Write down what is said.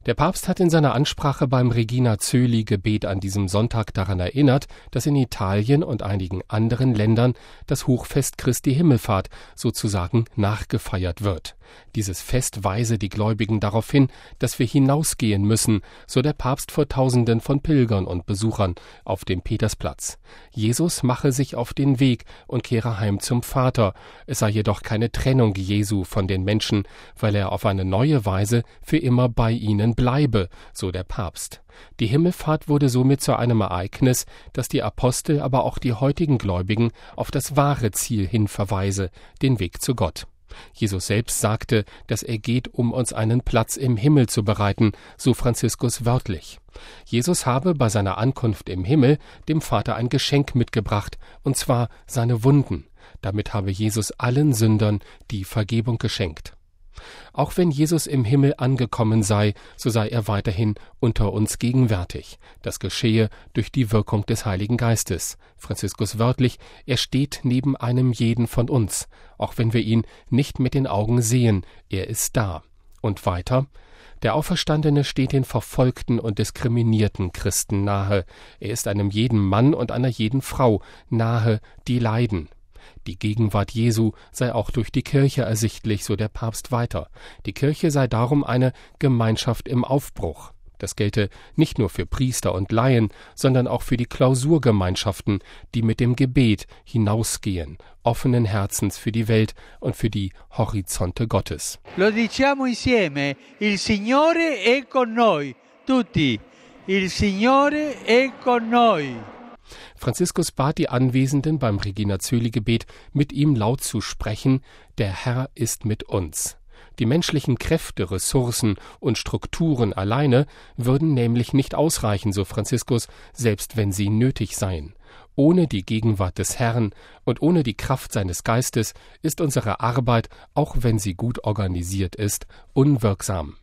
Der Papst hat in seiner Ansprache beim Regina Coeli-Gebet an diesem Sonntag daran erinnert, dass in Italien und einigen anderen Ländern das Hochfest Christi Himmelfahrt sozusagen nachgefeiert wird. Dieses Fest weise die Gläubigen darauf hin, dass wir hinausgehen müssen, so der Papst vor Tausenden von Pilgern und Besuchern auf dem Petersplatz. Jesus mache sich auf den Weg und kehre heim zum Vater. Es sei jedoch keine Trennung Jesu von den Menschen, weil er auf eine neue Weise für immer bei ihnen bleibe, so der Papst. Die Himmelfahrt wurde somit zu einem Ereignis, das die Apostel, aber auch die heutigen Gläubigen auf das wahre Ziel hin verweise, den Weg zu Gott. Jesus selbst sagte, dass er geht, um uns einen Platz im Himmel zu bereiten, so Franziskus wörtlich. Jesus habe bei seiner Ankunft im Himmel dem Vater ein Geschenk mitgebracht, und zwar seine Wunden. Damit habe Jesus allen Sündern die Vergebung geschenkt. Auch wenn Jesus im Himmel angekommen sei, so sei er weiterhin unter uns gegenwärtig. Das geschehe durch die Wirkung des Heiligen Geistes. Franziskus wörtlich, er steht neben einem jeden von uns, auch wenn wir ihn nicht mit den Augen sehen, er ist da. Und weiter, der Auferstandene steht den verfolgten und diskriminierten Christen nahe. Er ist einem jeden Mann und einer jeden Frau nahe, die leiden. Die Gegenwart Jesu sei auch durch die Kirche ersichtlich, so der Papst weiter. Die Kirche sei darum eine Gemeinschaft im Aufbruch. Das gelte nicht nur für Priester und Laien, sondern auch für die Klausurgemeinschaften, die mit dem Gebet hinausgehen, offenen Herzens für die Welt und für die Horizonte Gottes. Lo diciamo insieme, il Signore è con noi, tutti, il Signore è con noi. Franziskus bat die Anwesenden beim Regina Coeli-Gebet, mit ihm laut zu sprechen: Der Herr ist mit uns. Die menschlichen Kräfte, Ressourcen und Strukturen alleine würden nämlich nicht ausreichen, so Franziskus, selbst wenn sie nötig seien. Ohne die Gegenwart des Herrn und ohne die Kraft seines Geistes ist unsere Arbeit, auch wenn sie gut organisiert ist, unwirksam.